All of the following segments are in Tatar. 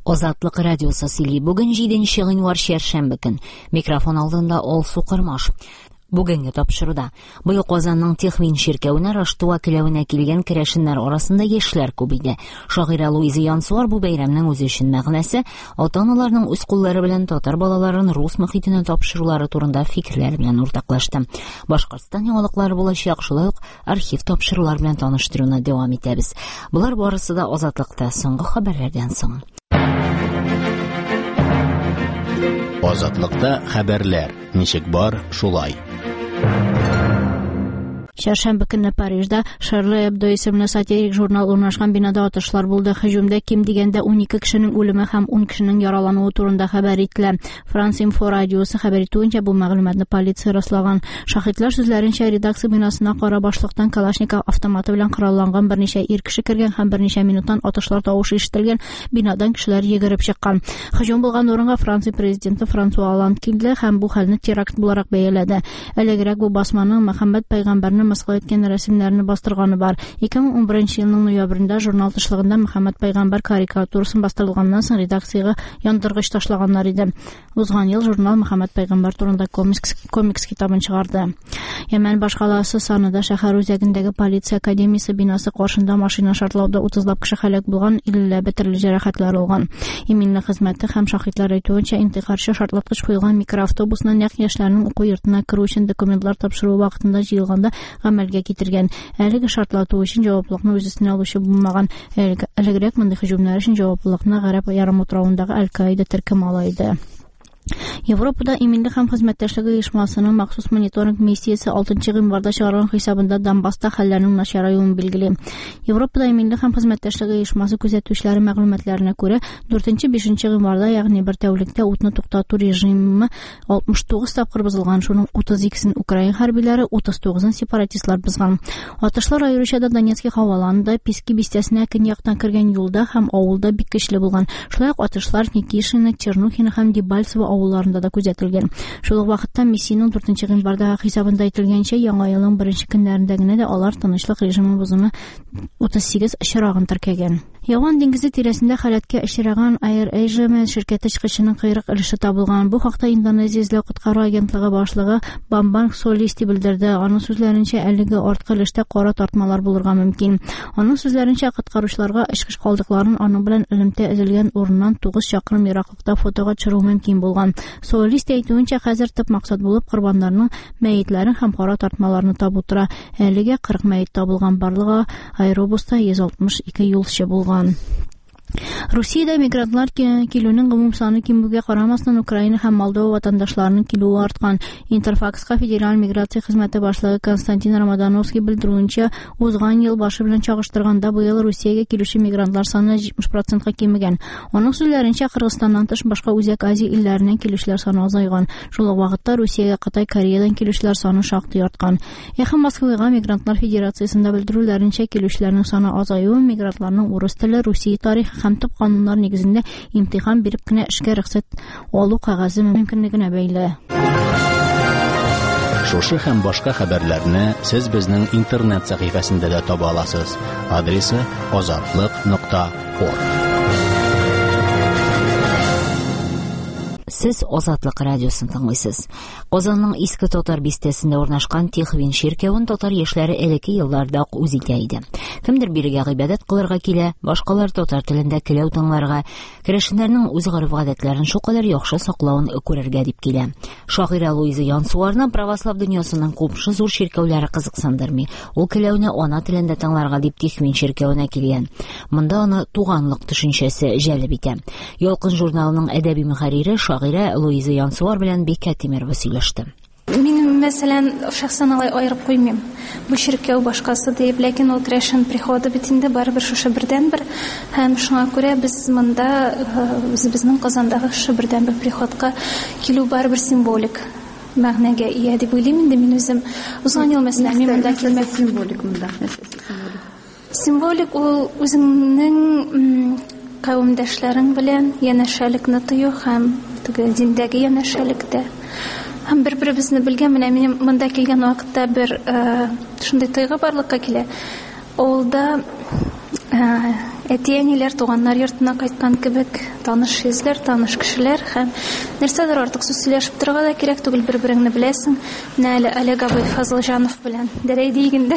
Азатлык радиосы сөйли. Бүген 7 гыйнвар шәршәмбе көн. Микрофон алдында Алсу Кырмаш. Бүгенге тапшыруда быел Казанның Техвин ширкәвенә Раштуа келәвенә килгән керәшеннәр арасында яшьләр күп иде. Шагыйрә Луиза Янсуар бу бәйрәмнең үзе өчен мәгънәсе, ата-аналарның үз куллары белән татар балаларын рус мөхитенә тапшырулары турында фикерләр белән уртаклашты. Башкортстан яңалыклары булачак, шулай ук архив тапшырулар белән таныштыруны дәвам итәбез. Булар барысы да Азатлыкта соңгы хәбәрләрдән соң. Азатлыкта хәбәрләр. Ничек бар, шулай. Шәршәмбе көнне Парижда Шарле Эбдо исемле сатирик журнал урнашкан бинада атышлар булды. Һөҗүмдә ким дигәндә 12 кешенең үлеме һәм 10 кешенең яралануы турында хәбәр ителә. Франс Инфо радиосы хәбәр итүенчә, бу мәгълүматны полиция раслаган. Шаһитлар сүзләренчә, редакция бинасына кара башлыктан Калашников автоматы белән коралланган берничә ир кеше кергән һәм берничә минуттан атышлар тавышы ишетелгән. Бинадан кешеләр йөгереп чыккан. Һөҗүм булган урынга Франция президенты Франсуа Олланд килде һәм бу хәлне теракт буларак бәяләде. Элегрәк бу басманың Мөхәммәд пәйгамбәрне мыскыл иткән рәсемнәрне бастырганы бар. 2011 елның ноябрендә журнал тышлыгында Мөхәммәд пәйгамбәр карикатурасын бастырылганнан соң редакциягә яндыргыч ташлаганнар иде. Узган ел журнал Мөхәммәд пәйгамбәр турында комикс китабын чыгарды. Йәмән башкаласы санында шәһәр үзәгендәге полиция академиясе бинасы каршында машина шартлауда 30лап кеше һәлак булган, 50ләбе төрле җәрәхәтләр алган. Иминле хезмәте һәм шаһитлар әйтүенчә, интихарчы шартлаткыч куелган микроавтобусны нәкъ яшьләрнең уку йортына керү өчен документлар тапшыру вакытында җыелганда гамәлгә китергән. Әлеге шартлату өчен җаваплылыкны үз өстенә алучы булмаган. Элегрәк мондый һөҗүмнәр өчен җаваплылыкны Гарәп ярымутравындагы Аль-Каида төркем ала иде. Европада иминлек һәм хезмәттәшлек оешмасының махсус мониторинг миссиясе 6 гыйнварда чыгарган хисабында Донбасста хәлләрнең начараюын билгели. Европада иминлек һәм хезмәттәшлек оешмасы күзәтүчеләре мәгълүматларына күрә, 4-5 гыйнварда, ягъни бер тәүлектә утны туктату режимы 69 тапкыр бозылган. Шуның 32-сен Украина хәрбиләре, 39-ын сепаратистлар бозган. Атышлар аеруча да Донецк һаваланында, Пески бистәсенә көньяктан кергән юлда һәм авылда бик көчле булган. Шулай ук атышлар Никишино, Чернухино һәм Дебальцево авылларында да күзәтелгән. Шул ук вакытта миссиянең 4 гыйнвардагы хисабында әйтелгәнчә, яңа елның беренче көннәрендә генә дә алар тынычлык режимы бозуны 38 очрагын теркәгән. Яван диңгезе тирәсендә хәләткә очраган Air Asia ширкәте чыгышының кыйрык өлеше табылган. Бу хакта Индонезия эзләү коткару агентлыгы башлыгы Бамбан Солисти белдерде. Аның сүзләренчә, әлеге арткы өлештә кара тартмалар булырга мөмкин. Аның сүзләренчә, коткаручыларга очкыч калдыкларын аның белән элемтә өзелгән урыннан 9 чакрым ераклыкта фотога төшерү мөмкин булган. Солисти әйтүенчә, хәзер төп максат булып корбаннарның мәетләрен һәм кара тартмаларны табу тора. Әлегә 40 мәет табылган, барлыгы аэробуста 162 юлчы булган. Русиядә мигрантлар килүнең гомум саны кимүгә карамастан, Украина һәм Молдова ватандашларының килүе арткан. Интерфакска федераль миграция хезмәте башлыгы Константин Рамадановский белдерүенчә, узган ел башы белән чагыштырганда быел Русиягә килүче мигрантлар саны 70%-ка кимегән. Аның сүзләренчә, Кыргызстаннан тыш башка Үзәк Азия илләреннән килүчеләр саны азайган. Шул ук вакытта Русиягә Кытай, Кореядан килүчеләр саны шактый арткан. Эхо Москвага мигрантлар федерациясендә белдерүләренчә, килүчеләрнең саны азаюы мигрантларның урыс теле, Русия тарихы һәм төп кануннар нигезендә имтихан биреп кенә эшкә рөхсәт алу кәгазе мөмкинлегенә бәйле. Шушы һәм башка хәбәрләрне сез безнең интернет сәхифәсендә дә таба аласыз. Адресы azatlyk.org. Сез Азатлык радиосын тыңлыйсыз. Казанның Иске Татар бистәсендә урнашкан Техвин ширкәвен татар яшьләре элекке елларда ук үз итә иде. Кемдер бирегә гыйбадәт кылырга килә, башкалар татар телендә келәү тыңларга, керәшеннәрнең үз гореф-гадәтләрен шулкадәр яхшы саклавын күрергә дип килә. Шагыйрә Луиза Янсуарны православ дөньясының күпше зур ширкәүләре кызыксындырмый. Ул келәүне ана телендә тыңларга дип Техвин ширкәвенә килгән. Монда аны туганлык төшенчәсе җәлеп итә. Ялкын журналының әдәби мөхәррире Шагыйрә Луиза Янсуар белән Бикә Тимерова сөйләште. Мин, мәсәлән, шәхсән алай аерып куймыйм. Бу ширкәү башкасы дип, ләкин ул керәшен приходы бит инде барыбер шушы бердән-бер. Һәм шуңа күрә без монда үзебезнең Казандагы шушы бердән-бер приходка килү барыбер символик мәгънәгә ия дип уйлыйм инде мин үзем. Узган ел мәсәлән мин монда килмәк символик монда. Символик ул үзеңнең кавемдәшләрең белән янәшәлекне тою һәм диндәге янәшәлектә һәм бер-беребезне белгән менә мин монда килгән вакытта бер шундый тойгы барлыкка килә. Ул да әти-әниләр, туганнар йортына кайткан кебек, таныш йөзләр, таныш кешеләр һәм нәрсәдер артык сүз сөйләшеп торырга да кирәк түгел, бер-береңне беләсең. Менә әле Олег абый Фазылҗанов белән дәрәй дигәндә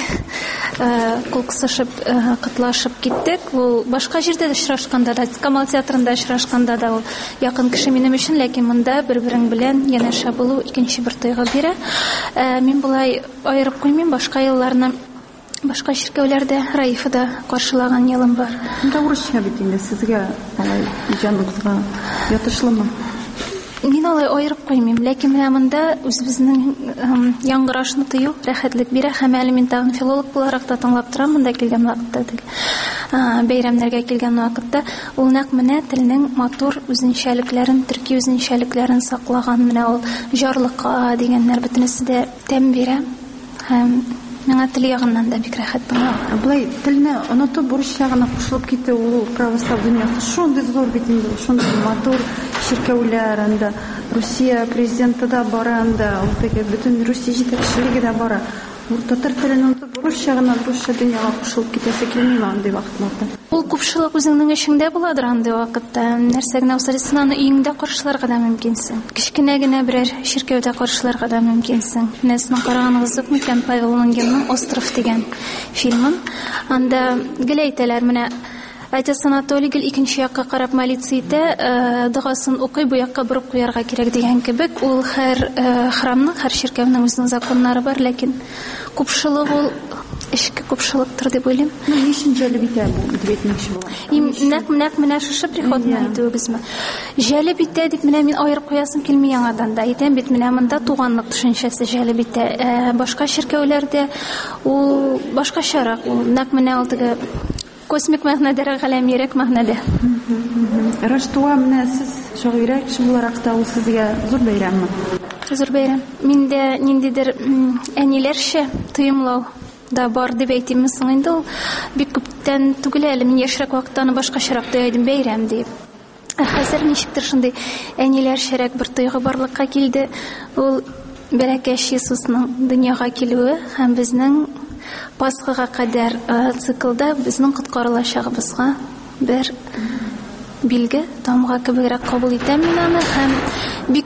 кул кысышып, кытлашып киттек. Ул башка җирдә дә очрашканда да, Камал театрында очрашканда да ул якын кеше минем өчен, ләкин монда бер-берең белән янәшә булу икенче бер тойгы бирә. Мин булай аерып куймыйм, башка елларны башка ширкәүләрдә, Раифада каршылаган елым бар. Монда урысча бит инде сезгә алай җанлыгызга ятышлымы? Мин алай аерып куймыйм, ләкин менә монда үзебезнең яңгырашны тыю рәхәтлек бирә. Һәм әле мин тагын филолог буларак та тыңлап торам монда килгән вакытта, бәйрәмнәргә килгән вакытта. Ул нәкъ менә телнең матур үзенчәлекләрен, төрки үзенчәлекләрен саклаган, менә ул жарлыкка дигәннәр бөтенесе дә тәм бирә. Һәм миңа тел ягыннан да бик рәхәт тыңлау. Булай телне онытып бурычка гына кушылып китә, ул православ дөньясы шундый зур бит инде, шундый матур ширкәүләр, анда Русия президенты да бара, анда ул теге бөтен Русия җитәкчелеге дә бара. Татар телен онытып бурычка гына бурычка дөньяга кушылып китәсе килми андый вакытларда. Ул күпчелек үзеңнең эшеңдә буладыр андый вакытта. Нәрсә генә булса, син аны өеңдә каршыларга да мөмкинсең. Кичкенә генә берәр ширкәүдә каршыларга да мөмкинсең. Менә сезнең караганыгыз юкмы икән Павел Лунгинның «Остров» дигән фильмын. Анда гел әйтәләр, менә Отец Анатолий гел икенче якка карап молиться итә, дугасын укый, бу якка борып куярга кирәк дигән кебек. Ул һәр храмның, һәр ширкәүнең үзенең законнары бар, ләкин күпчелек ул эшкә күпчелектер дип уйлыйм. Ничек җәлеп итә бу идеятнекче була? Нәкъ менә шушы приходны әйтүебезме? Җәлеп итә дип менә мин аерып куясым килми яңадан да. Әйтәм бит, менә монда туганлык төшенчәсе җәлеп итә. Башка ширкәүләрдә ул башкачарак. Ул нәкъ менә ул теге космик мәгънәдә, галәмирәк мәгънәдә. Раштуа, менә сез шагыйрә кеше буларак та ул сезгә зур бәйрәмме? Зур бәйрәм. Миндә ниндидер әниләрчә тоемлау да бар дип әйтәм соң инде. Ул бик күптән түгел әле, мин яшьрәк вакытта аны башкачарак тоядым бәйрәм дип. Хәзер ничектер шундый әниләрчәрәк бер тойгы барлыкка килде. Ул Бәләкәч Иисусның дөньяга килүе һәм безнең Пасхага кадәр циклда безнең коткарылачагыбызга бер билге, тамга кебегрәк кабул итәм мин аны. Һәм бик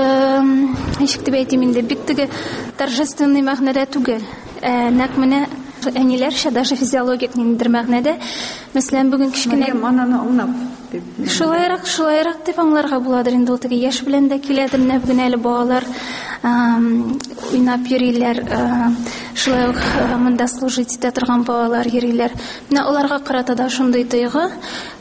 ничек дип әйтим инде, бик теге торжественный мәгънәдә түгел. Нәкъ менә әниләрчә, даже физиологик ниндидер мәгънәдә. Мәсәлән, бүген кичкенә мананы аңлап шулайрак дип аңларга буладыр инде. Ул теге яшь белән дә киләдер, менә бүген әле балалар уйнап йөриләр, шулай ук монда служить итә торган балалар йөриләр. Менә аларга карата да шундый тойгы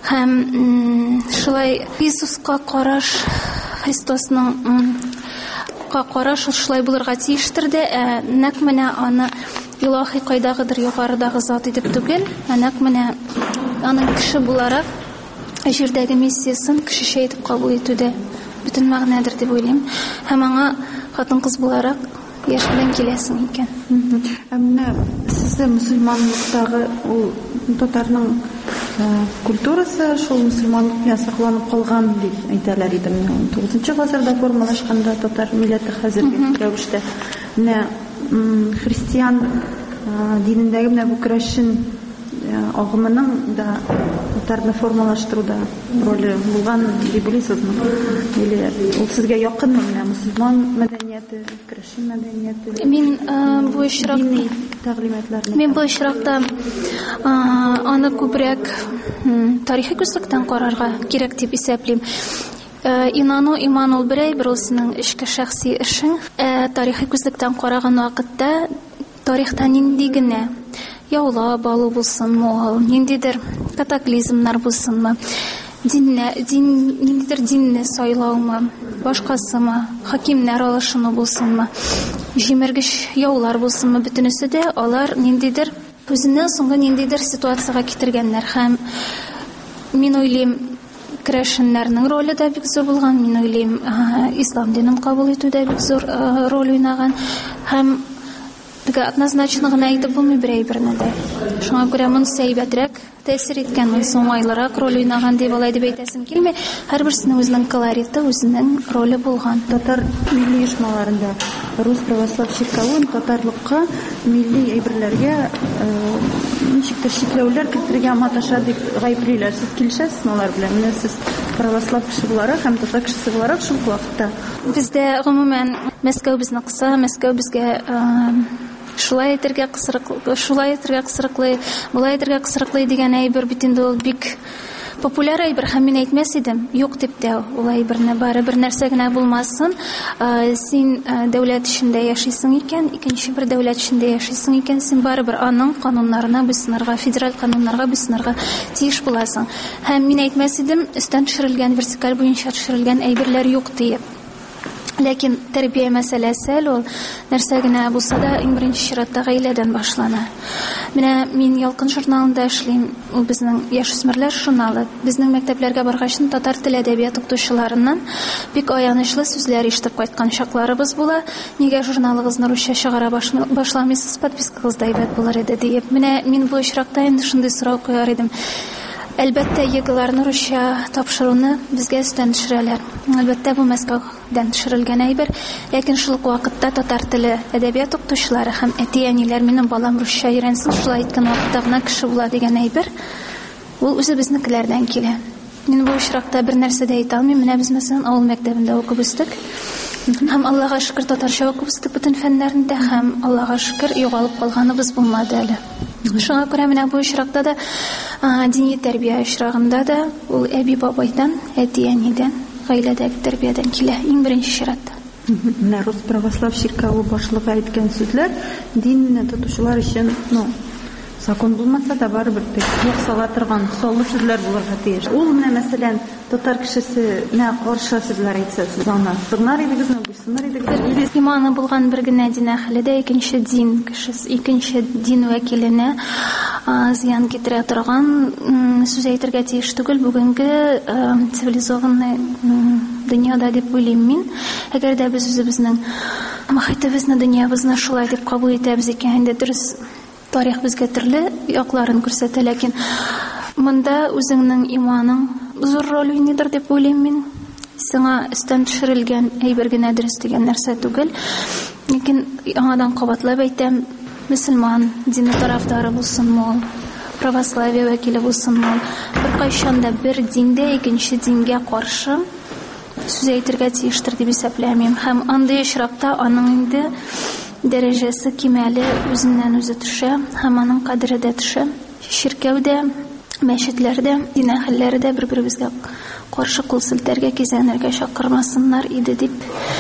һәм шулай Иисуска караш, Христосның караш шулай булырга тиештер дә. Нәкъ менә аны илаһи кайдагыдыр югарыдагы зат итеп түгел, нәкъ менә аның кеше буларак җирдәге миссиясын кешечә итеп кабул итүдә бөтен мәгънәдер дип уйлыйм. Һәм аңа хатын-кыз буларак яшь белән киләсең икән. Менә сездә мусульманлыктагы ул татарның культурасы, шул мусульманлык белән сакланып калган дип әйтәләр иде. 19 гасырда формалашканда татар милләте хәзерге рәвештә менә христиан динендәге менә бу керәшен агымының да татарны формалаштыруда роле булган дип уйлыйсызмы? Или ул сезгә якынмы менә мусульман мәдәнияте, керәшен мәдәнияте? Мин бу очракта аны күбрәк тарихи күзлектән карарга кирәк дип исәплим. Инану иман ул берәй-бер ул синең эчке шәхси эшең. Тарихи күзлектән караган вакытта тарихта нинди генә яулап алу булсынмы, ниндидер катаклизмнар булсынмы, ниндидер динне сайлаумы, башкасымы, хакимнәр алышыны булсынмы, җимергеч яулар булсынмы, бөтенесе дә алар ниндидер үзеннән соңгы ниндидер ситуациягә китергәннәр. Һәм мин уйлыйм, керәшеннәрнең роле дә бик зур булган. Мин уйлыйм, ислам динен кабул итүдә бик зур роль уйнаган. Һәм однозначно гына әйтеп булмый берәй-берне дә. Шуңа күрә монысы әйбәтрәк тәэсир иткән, монысы уңайлырак роль уйнаган дип алай дип әйтәсем килми. Һәрберсенең үзенең колориты, үзенең роле булган. Татар милли оешмаларында Рус православ ширкәвен татарлыкка, милли әйберләргә ничектер чикләүләр кертергә маташа дип гаеплиләр. Сез килешәсезме алар белән? Менә сез православ кеше буларак һәм татар кешесе буларак шул вакытта. Бездә гомумән Мәскәү безне кыса, Мәскәү безгә шулай әйтергә кысрыклый, булай әйтергә кысрыклый дигән әйбер бит инде ул бик популяр әйбер, һәм мин әйтмәс идем, юк дип тә ул әйберне бары бер нәрсә генә булмасын. Син дәүләт эчендә яшисең икән, икенче бер дәүләт эчендә яшисең икән, син бары бер аның кануннарына буйсынырга, федераль кануннарга буйсынырга тиеш буласың. Һәм мин әйтмәс идем, өстән төшерелгән, вертикаль буенча төшерелгән әйберләр юк диеп. Ләкин тәрбия мәсьәләсе ул нәрсә генә булса да иң беренче чиратта гаиләдән башлана. Менә мин Ялкын журналында эшлим, ул безнең яшүсмерләр журналы. Безнең мәктәпләргә баргач, татар тел әдәбият укытучыларыннан бик аянычлы сүзләр ишетеп кайткан чакларыбыз була. Нигә журналыгызны русча чыгара башламыйсыз, подпискагыз да әйбәт булыр иде диеп. Менә мин бу очракта инде шундый сорау куяр идем. Әлбәттә, егыларны русча тапшыруны безгә өстән төшерәләр. Әлбәттә, бу Мәскәүдән төшерелгән әйбер, ләкин шул ук вакытта татар теле әдәбият укытучылары һәм әти-әниләр минем балам русча өйрәнсен, шулай иткән вакытта гына кеше була дигән әйбер, ул үзебезнекеләрдән килә. Мин бу очракта бер нәрсә дә әйтә алмыйм. Менә без мәсәлән авыл мәктәбендә укып үстек. Һәм Аллаһка шөкер татарча укып үстек бөтен фәннәрендә, һәм Аллаһка шөкер югалып калганыбыз булмады әле. Шуңа күрә менә бу очракта да дини тәрбия очрагында да ул әби бабайдан, әти-әнидән, гаиләдәге тәрбиядән килә иң беренче чиратта. Менә Рус православ ширкәве башлыгы әйткән сүзләр динне тотучылар өчен, закон булмаса да барыбер ясала торган саллы сүзләр булырга тиеш. Ул менә мәсәлән татар кешесе менә каршы сүзләр әйтсә, сез аны сыгнар идегезме, буйсыныр идегезме? Иманы булган бер генә дин әһле дә икенче дин кешесе, икенче дин вәкиленә зыян китерә торган сүз әйтергә тиеш түгел бүгенге цивилизованный дөньяда дип уйлыйм мин. Әгәр дә без үзебезнең мөхитебезне, дөньябызны шулай дип кабул итәбез икән, инде дөрес тарих безгә төрле якларын күрсәтә, ләкин монда үзеңнең иманың зур роль уйныйдыр дип уйлыйм мин. Сиңа өстән төшерелгән әйбер генә дөрес дигән нәрсә түгел. Ләкин аңадан кабатлап әйтәм, мөселман дине тарафдары булсынмы ул, православие вәкиле булсынмы ул, беркайчан да бер диндә икенче дингә каршы сүз әйтергә тиештер дип исәпләмим. Һәм андый очракта аның инде дәрәҗәсе кимәле үзеннән үзе төшә, һәм аның кадере дә төшә. Ширкәүдә, мәчетләрдә, дин әһелләре дә бер-беребезгә каршы кул селтәргә, кизәнергә чакырмасыннар иде дип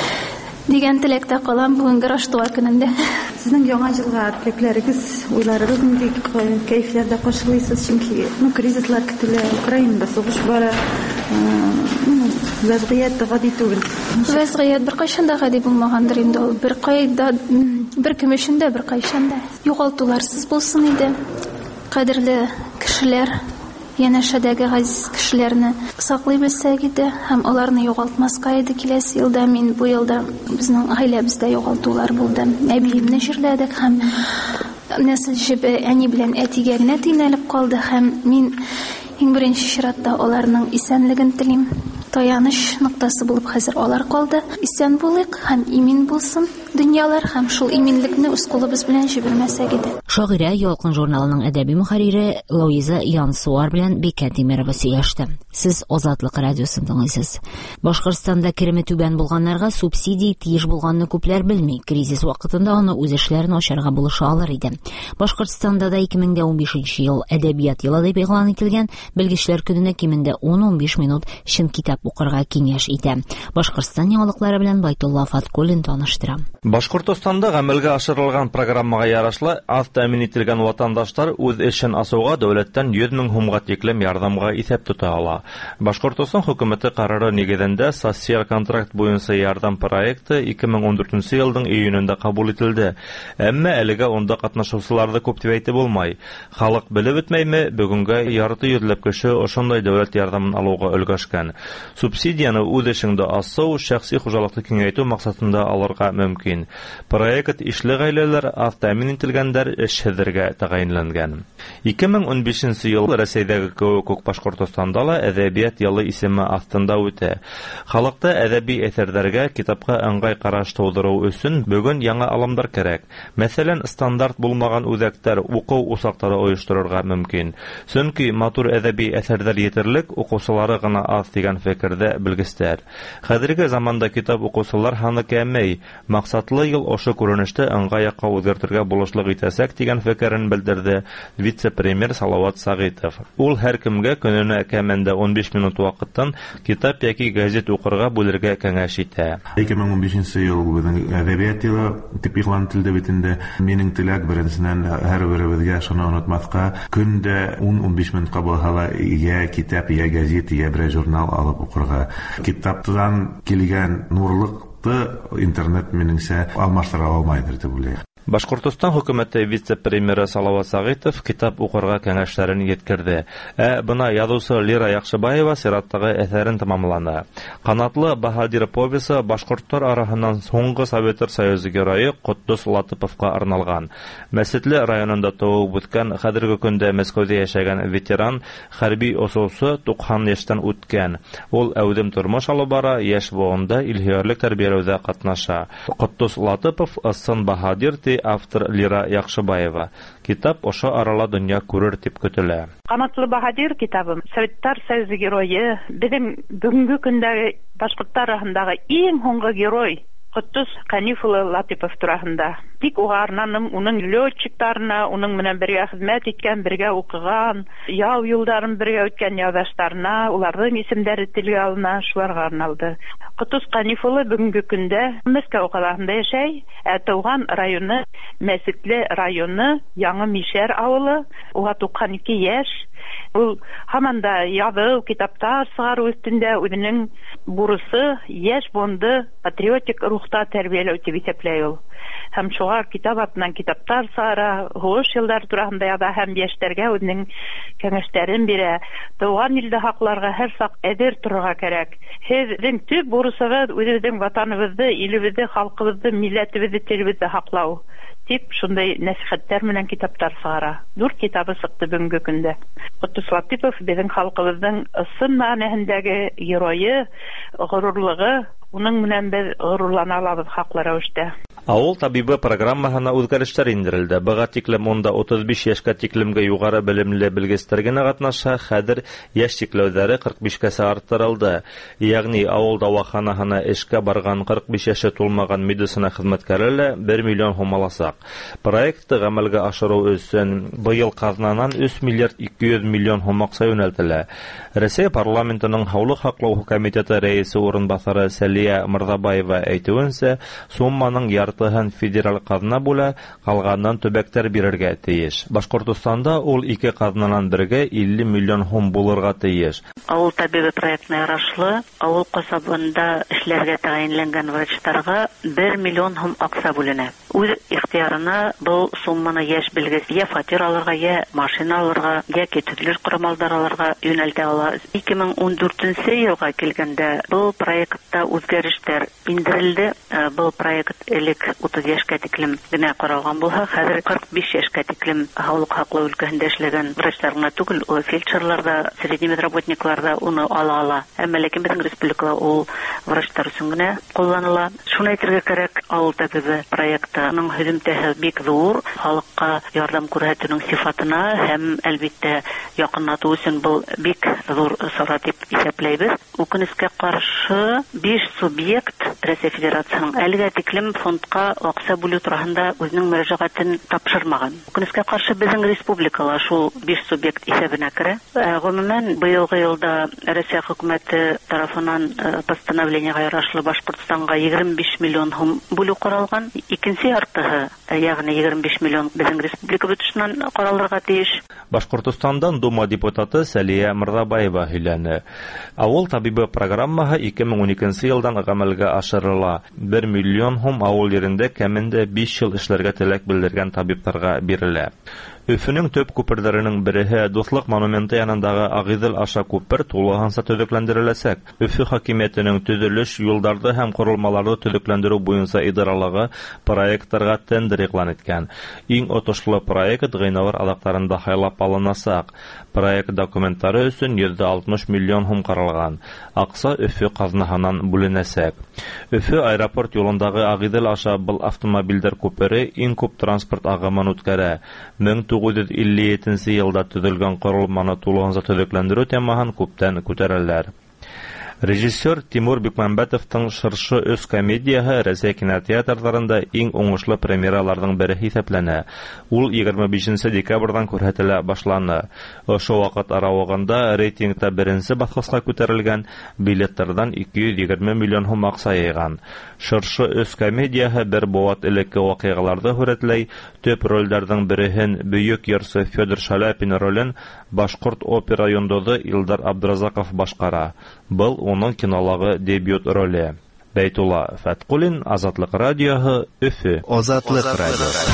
дигән теләктә калам бүгенге Раштуа көнендә. Сезнең яңа елга теләкләрегез, уйларыгыз нинди кәйфләрдә каршылыйсыз? Чөнки кризислар көтелә, Украинада сугыш бара. Вәзгыять гади түгел. Вәзгыять беркайчан да гади булмагандыр инде ул. Бер кем өчен дә беркайчан да югалтуларсыз булсын иде. Кадерле кешеләр, янәшәдәге газиз кешеләрне саклый белсәк иде, һәм аларны югалтмаска иде. Киләсе елда мин бу елда безнең гаиләбездә югалтулар булды. Әбиемне җирләдек һәм нәсел җебе әни белән әтигә генә тиңәлеп калды, һәм мин иң беренче чиратта аларның исәнлеген телим. Таяныч ноктасы булып хәзер алар калды. Исән булыйк һәм имин булсын дөньялар, һәм шул иминлекне үз кулыбыз белән җибәрмәсәк иде. Шагыйрә, Ялкын журналының әдәби мөхәррире Луиза Янсуар белән Бикә Тимерова сөйләште. Сез Азатлык радиосын тыңлыйсыз. Башкортстанда кереме түбән булганнарга субсидия тиеш булганны күпләр белми. Кризис вакытында аны үз эшләрен ачарга булыша алыр иде. Башкортстанда да 2015 ел әдәбият елы дип игълан ителгән, белгечләр көненә кимендә 10-15 минут чын китап укырга киңәш итә. Башкортстан яңалыклары белән Байтулла Фаткуллин таныштыра. Башкортстанда гамәлгә ашырылган программага ярашлы аз тәэмин ителгән ватандашлар үз эшен асуга дәүләттән 100 мең һумга тиклем ярдәмгә исәп тота ала. Башкортстан хөкүмәте карары нигезендә социаль контракт буенча ярдәм проекты 2014 елның июнендә кабул ителде. Әмма әлегә онда катнашучыларда күп дип әйтеп булмай. Халык белеп бетмәйме, бүгенгә ярты йөзләп кеше ошондай дәүләт ярдәмен алуга өлгәшкән. Субсидияны үз эшеңдә асу, шәхси хуҗалыкны киңәйтү максатында алырга мөмкин. Проект ишле гаиләләр тәэмин ителгәндәр эшһеҙләргә тәгаенләнгән. 2015 ел Рәсәйдәге кеүек үк Башкортостанда ла әдәбият елы исеме астында үтә. Халыкта әдәби әсәрләргә, китапка ыңгай караш тудыру өчен бүген яңа алымдар кирәк. Мәсәлән, стандарт булмаган үзәктәр, уку усаклары оештырырга мөмкин. Чөнки матур әдәби әсәрләр етерлек, укучылары гына аз дигән фикердә белгечләр. Хәзерге заманда китап укучылар саны кәмей. Максатлы ел ошо күренештә ыңгай якка үзгәртергә булышлык итәсәк дигән фикерен белдерде вице-премьер Салават Сагитов. Ул һәр кемгә көненә кәмендә 15 минут вакыттан китап яки газет укырга бүлергә кәңәш итә. 2015 ел безнең әдәбият елы типиклан телдә битендә минем теләк беренчедән һәрберебезгә шуны онытмаска көндә 10-15 минутка булһа я китап, я газет, я бер журнал алып укырга. Китаптан килгән нурлыкты интернет минеңсә алмаштыра алмайдыр дип уйлыйм. Башкортстан хөкүмәте вице-премьеры Салават Сагитов китап укырга кәңәшләрен yetkirdi. Бына язучы Лира Яхшыбаева сираттагы әсәрен тамамлана. Канатлы Баһадир повесе башкортлар арасыннан соңгы Совет Союзы герое Куттус Латыповка арналган. Мәсетле районында туып үткән, хәзерге көндә Мәскәүдә яшәгән ветеран хәрби осоусы 90 яшьтән үткән. Ул әүдем тормыш алып бара, яшь буында илһиярлек тәрбияләүдә катнаша. Куттус Латыпов Сын Баһадир автор Лира Яхшыбаева. Китап ошо арала дөнья күрер дип көтелә. Канатлы Баһадир китабым Советтар Союзы герое, безнең бүгенге көндәге башкортлар арасындагы иң һуңгы герой Куттус Канифулы Латыпов турасында. Тик угарнаным уның летчикларына, уның менән бергә хезмәт иткән, бергә укыган, яу юлдарын бергә үткән яудашларына, уларның исемнәре телгә алына, шуларга арналды. Куттус Канифулы бүгенге көндә Мәскәү каласында яшәй, тууган районы Мәсетле районы, Яңы Мишәр авылы, уга 92 яшь. Ул һаманда язу, китаптар сыгару өстендә үзенең бурысы, яшь бонды патриотик рухта тәрбияләү дип исәпләй ул. Һәм шуңа китап атынан китаптар сыгара, һугыш еллар турында яза һәм яшьләргә үзенең кәңәшләрен бирә. Туган илдә хакларга һәр сак әдер торырга кирәк. Һезнең төп бурысыгыз үзебезнең ватаныбызны, илебезне, халкыбызны, милләтебезне, телебезне хаклау. Тип шундай нәсихәттәр менән китаптар сыгара. Дүр китабы сыкты бүгенге көндә. Куттус Латыпов безнең халкыбызның сын мәгънәһендәге герое, горурлыгы, уның менән без горурлана алабыз хаклы рәвештә. Авыл табибы программаһына үзгәрешләр индерелде. Быга тиклем монда 35 яшькә тиклемгә югары белемле белгечләр генә катнаша, хәзер яшь чикләүләре 45кә арттырылды. Ягъни авыл дәваханаһына эшкә барган 45 яше тулмаган медицина хезмәткәрләре 1 миллион сум алачак. Проектты гамәлгә ашыру өчен быел казнанан 3 миллиард 200 миллион сум акча юнәлтелә. Россия парламентының Һаулык хаклау комитеты рәисе урынбасары Сәлия Мырзабаева әйтүенсә, сумманың яртыһын федераль казна бүлә, калганнан төбәктәр бирергә тиеш. Башкортстанда ул 2 казнанан бергә 50 миллион сум булырга тиеш. Авыл табибы проектына ярашлы, авыл касабында эшләргә тәгаенләнгән врачларга 1 миллион сум акча бүленә. Үз ихтиярына бу сумманы яшь белгес я фатир алырга, я машина алырга, яки төрле курамалдар алырга юнәлтә ала. 2014 елга килгәндә бу проектта үзгәрешләр индерелде. Бу проект элек 30 яшькә тиклем генә каралган булса, хәзер 45 яшькә тиклем һаулык хаклы өлкәсендә эшләгән врачларга түгел, фельдшерларда, средний медработникларда уны ала. Әмма ләкин безнең республикада ул врачлар өчен генә кулланыла. Шуны әйтергә кирәк, авыл табибы проектының һөҗүмтәһе бик зур, халыкка ярдәм күрсәтүнең сифатына һәм әлбиттә якынлату өчен бу бик зур сара дип исәпләйбез. Үкенечкә каршы 5 субъект Россия Федерациясының әлегә тиклем фондка акча бүлү турында үзенең мөрәҗәгатен тапшырмаган. Үкенечкә каршы безнең республикала шул 5 субъект исәбенә керә. Гомумән быелгы елда Россия хөкүмәте тарафыннан постановлениегә ярашлы Башкортстанга 25 миллион сум бүлү каралган. Икенче яртыһы, ягъни 25 миллион безнең республика бюджетыннан каралырга тиеш. Башкортстандан Дума депутаты Сәлия Мырзабаева һөйләне. Авыл табибы программаһы 2012 елдан гамәлгә ашырыла. 1 миллион сум авыл ерендә кәмендә 5 ел эшләргә теләк белдергән табибларга бирелә. Өфөнең төп күперләренең береһе Дуслык монументы янындагы Агыйдел аша күпер тулыганса төзекләндереләчәк. Өфө хакимиятенең төзелеш, юлларды һәм корылмаларны төзекләндерү буенча идаралыгы проектларга тендер игълан иткән. Иң отышлы проект Гыйнавар алактарында хайлап алынасак. Проект документлары өчен 160 миллион сум каралган. Акса Өфө казнаханан бүленәчәк. Өфө аэропорт юлындагы Агыйдел аша был автомобильдер күпере иң күп транспорт агымын үткәрә. 1957 елда төзелгән корылманы тулыганча төзекләндерү темаһын күптән күтәрәләр. Режиссер Тимур Бикмәмбәтовтың Шыршы өс комедияһы Рәсәй кинотеатрларында иң уңышлы премьераларның бере хисаплана. Ул 25 декабрьдән күрсәтелә башланы. Ошо вакыт аралыгында рейтингта беренче баскычка күтәрелгән, билетлардан 220 миллион сум акча йыйган. Шыршы өс комедияһы бер бават элекке вакыйгаларда хүрәтләй, төп рольләрдән береһен бөек йырчы Федор Шаляпин ролен башкорт опера йондозы Илдар Абдразаков башкара. Был оның кинолагы дебют роле. Бәйтулла Фәткулин, Азатлык радиоһы, Өфө. Азатлык радиосы.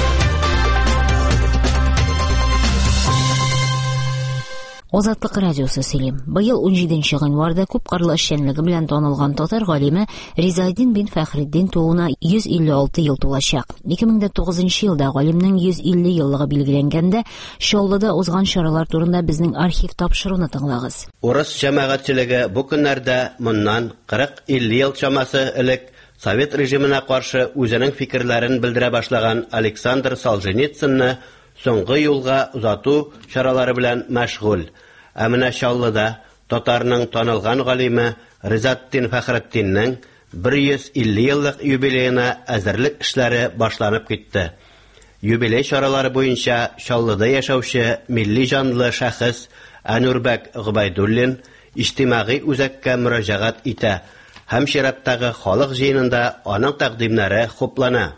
Азатлык радиосы сөйлим. Быел 17 гыйнварда күп кырлы эшчәнлеге белән танылган татар галиме Ризаэддин бин Фәхреддин тууына 156 ел тулачак. 2009 елда галимнең 150 еллыгы билгеләнгәндә, Чаллыда узган чаралар турында безнең архив тапшыруны тыңлагыз. Урыс җәмәгатьчелеге бу көннәрдә моннан 40-50 ел чамасы элек Совет режимына каршы үзенең фикерләрен белдерә башлаган Александр Солженицынны соңгы юлга узату чаралары белән мәшгуль. Әминә Чаллыда татарның танылган галиме Ризаэддин Фәхретдиннең 150 еллык юбилеена әзерлек эшләре башланып китте. Юбилей чаралары буенча Чаллыда яшәүче милли җанлы шәхес Әнүрбәк Гобайдуллин иҗтимагый үзәккә мөрәҗәгать итә һәм чираттагы халык җыенында аның тәкъдимнәре хуплана.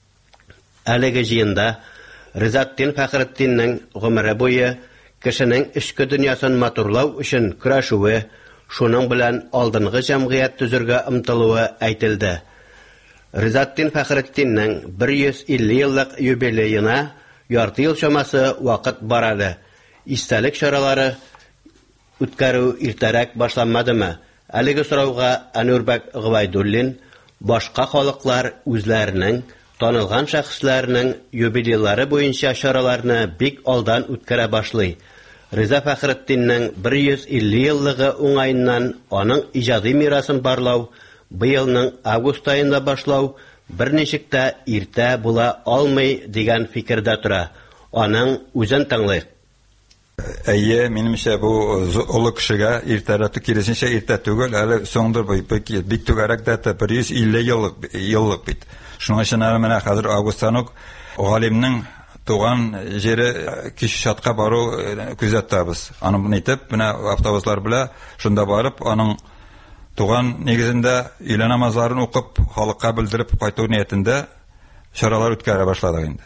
Әлеге җыенда Ризаэддин Фәхретдиннең гомере буе кешенең эчке дөньясын матурлау өчен көрәшүе, шуның белән алдынгы җәмгыять төзергә омтылуы әйтелде. Ризаэддин Фәхретдиннең 150 еллык юбилеена ярты ел чамасы вакыт бар әле. Истәлек чаралары үткәрү иртәрәк башланмадымы? Әлеге сорауга Әнүрбәк Гобайдуллин башка халыклар үзләренең танылган шәхесләрнең юбилейлары буенча чараларны бик алдан үткәрә башлый. Риза Фәхретдиннең 150 еллыгы уңайыннан аның иҗади мирасын барлау, быелның август айында башлау берничек тә иртә була алмый дигән фикердә тора. Аның үзен тыңлыйк. Әйе, минемчә бу олы кешегә иртәрәк киресенчә иртә түгел, әле соңдыр бик түгәрәк дә 150 еллык бит. Шуның өчен менә хәзер августтан ук галимнең туган җире Кишатка бару күзәтәбез. Аны әйтеп, менә автобуслар белән шунда барып, аның туган нигезендә өйлә намазларын укып, халыкка белдереп кайту ниятендә чаралар үткәрә башладык инде.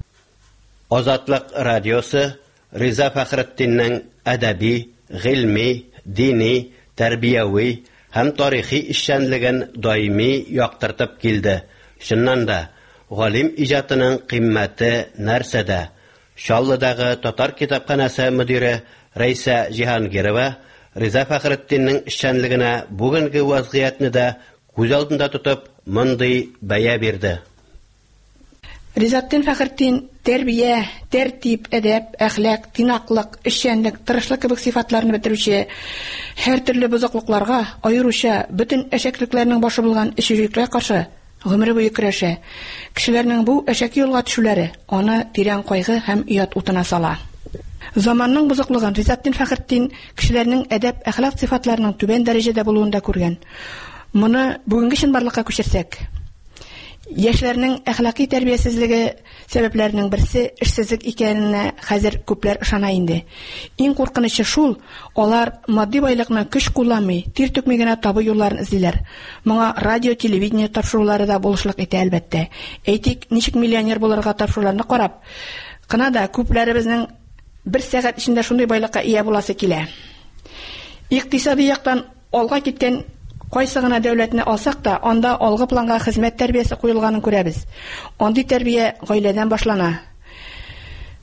Азатлык радиосы Риза Фәхретдиннең әдәби, гыйльми, дини, тәрбияви һәм тарихи эшчәнлеген даими яктыртып килде. Шуннан да галим иҗатының кыйммәте нәрсәдә? Чаллыдагы татар китапханасы мөдире Рәйсә Җиһангирова Риза Фәхретдиннең эшчәнлегенә бүгенге вазгыятны да күз алдында тотып, мондый бәя бирде. Ризаэддин Фәхретдин тәрбия, тәртип, әдәп, әхлак, тыйнаклык, эшчәнлек, тырышлык кебек сыйфатларны бетерүче, һәр төрле бозыклыкларга, аеруча бөтен әшәклекләрнең башы булган эшчәнлеккә каршы гомере буе көрәшә. Кешеләрнең бу әшәки юлга төшүләре аны тирән кайгы һәм уят утына сала. Заманның бозыклыгын Ризаэддин Фәхретдин кешеләрнең әдәп, әхлак сыйфатларының түбән дәрәҗәдә булуында күргән. Моны бүгенге чынбарлыкка күчерсәк, яшьләрнең әхлакый тәрбиясезлеге сәбәпләренең берсе эшсезлек икәненә хәзер күпләр ышана инде. Иң куркынычы шул, алар матди байлыкны көч кулламый, тир түкми генә табу юлларын эзлиләр. Моңа радио, телевидение тапшырулары да булышлык итә әлбәттә. Әйтик, ничек миллионер булырга тапшыруларны карап, кына да күпләребезнең бер сәгать эчендә шундый байлыкка ия буласы килә. Икътисади яктан алга киткән кайсы гына дәүләтне алсак та, анда алгы планга хезмәт тәрбиясе куелганын күрәбез. Андый тәрбия гаиләдән башлана.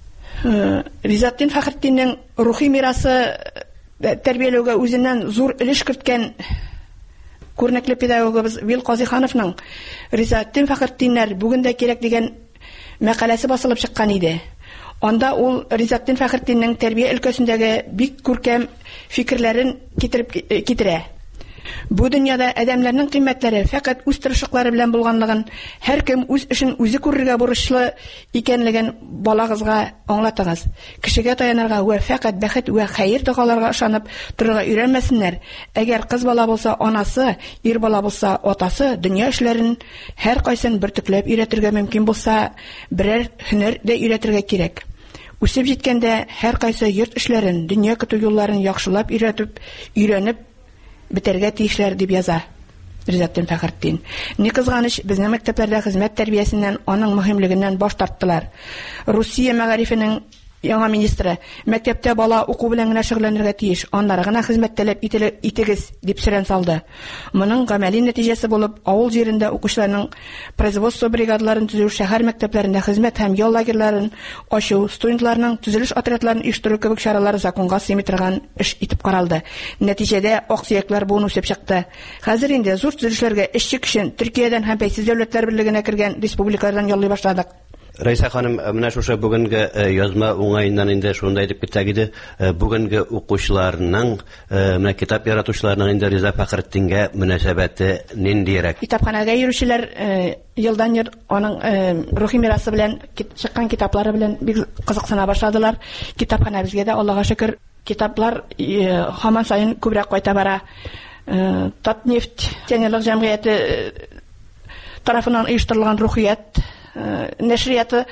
Ризаттин Фәхретдиннең рухи мирасы тәрбияләүгә үзеннән зур өлеш керткән күренекле педагогыбыз Вил Казыйхановның Ризаттин Фәхретдиннәр бүген дә кирәк дигән мәкаләсе басылып чыккан иде. Анда ул Ризаттин Фәхретдиннең тәрбия өлкәсендәге бик күркәм фикерләрен китерә. Бу дөньяда адәмнәрнең кыйммәтләре фақат үз тырышлыклары белән булганлыгын, һәркем үз эшен үзе күрергә бурычлы икәнлеген балагызга аңлатыгыз. Кешегә таянырга вә фақат бәхет вә хәер дугаларга ышанып торырга өйрәнмәсеннәр. Әгәр кыз бала булса анасы, ир бала булса атасы, дөнья эшләрен һәр кайсын бертөкләп өйрәтергә мөмкин булса, берәр һөнәр дә өйрәтергә кирәк. Үсеп җиткәндә һәр кайсы йорт эшләрен, дөнья көтү юлларын яхшылап өйрәнеп бетәргә тиешләр дип яза Ризаттин Фәхретдин. Ни кызганыч, безнең мәктәпләрдә хезмәт тәрбиясеннән, аның мөһимлегеннән баш тарттылар. Русия мәгарифенең яңа министры: "Мәктәптә бала уку белән генә шөгыльләнергә тиеш, аннары гына хезмәт таләп итегез", дип сөрән салды. Моның гамәли нәтиҗәсе булып, авыл җирендә укучыларның производство бригадаларын төзү, шәһәр мәктәпләрендә хезмәт һәм ял лагерьларын ачу, студентларның төзелеш отрядларын оештыру кебек чаралар законга сыймый торган эш итеп каралды. Нәтиҗәдә аксөякләр буын үсеп чыкты. Хәзер инде зур төзелешләргә эшче кешен Төркиядән һәм Бәйсез дәүләтләр берлегенә кергән республикалардан яллый башладык. Райса ханым, менә шушы бүгенге язма уңайыннан инде шундай дип китсәк иде, бүгенге укучыларның, менә китап яратучыларның инде Риза Фәхретдингә мөнәсәбәте ниндирәк? Китапханәгә йөрүчеләр елдан-ел аның рухи мирасы белән чыккан китаплары белән бик кызыксына башладылар. Китапханә безгә дә, Аллага шөкер, китаплар һаман сайын күбрәк кайта бара. Татнефть акционерлык җәмгыяте тарафыннан оештырылган рухият нәшрияты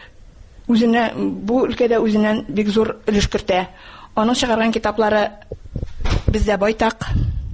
үзенә бу өлкәдә үзеннән бик зур өлеш кертә. Аның чыгарган китаплары бездә байтак.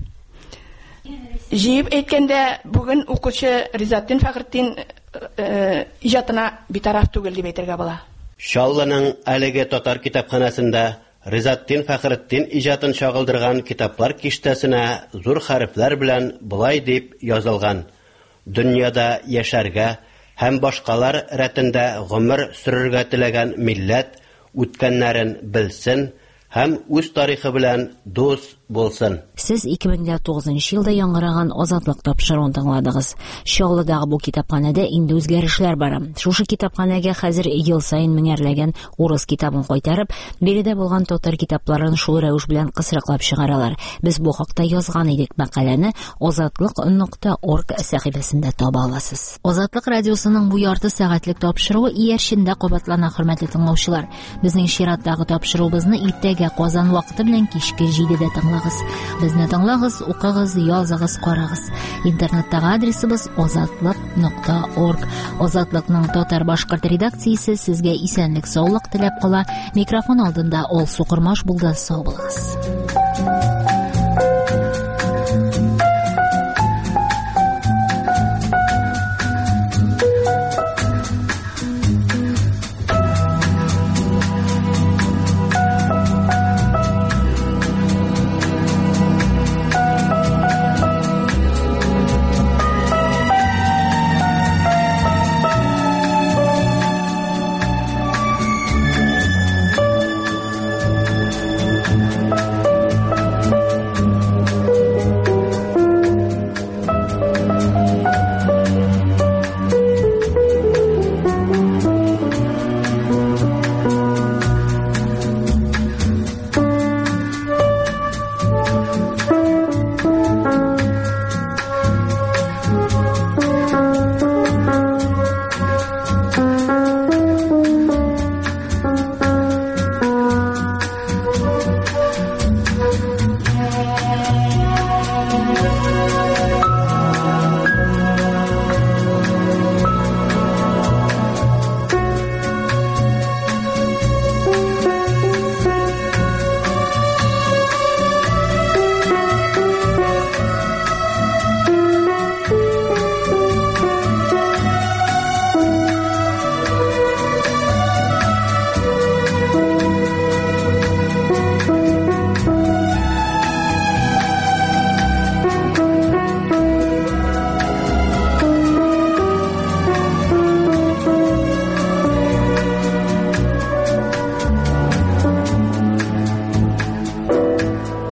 Җыеп әйткәндә, бүген укучы Ризаттин Фәхретдин иҗатына битараф түгел дип әйтергә була. Шалланың әлеге татар китапханәсендә Ризаттин Фәхретдин иҗатын чагылдырган китаплар киштәсенә зур хәрефләр белән булай дип язылган: "Дөньяда яшәргә һәм башкалар рәтендә гомер сөрергә теләгән милләт үткәннәрен белсен һәм үз тарихы белән дус булсын". Сез 2009 елда яңгыраган Азатлык тапшыруын тыңладыгыз. Чаллыдагы бу китапханәдә инде үзгәрешләр бара. Шушы китапханәгә хәзер ел сайын меңәрләгән урыс китабын кайтарып, биредә булган татар китапларын шул рәвеш белән кысрыклап чыгаралар. Без бу хакта язган идек мәкаләне azatlyk.org сәхифәсендә таба аласыз. Азатлык радиосының бу ярты сәгатьлек тапшыруы иярчендә кабатлана, хөрмәтле тыңлаучылар. Безнең чираттагы тапшыруыбызны иртәгә Казан вакыты белән кичке 7дә тыңлагыз. Безне тыңлагыз, укыгыз, языгыз, карагыз. Интернеттагы адресыбыз azatlyk.org. Азатлыкның татар-башкорт редакциясе сезгә исәнлек, саулык теләп кала. Микрофон алдында Ол Сукырмаш булды. Сау булыгыз.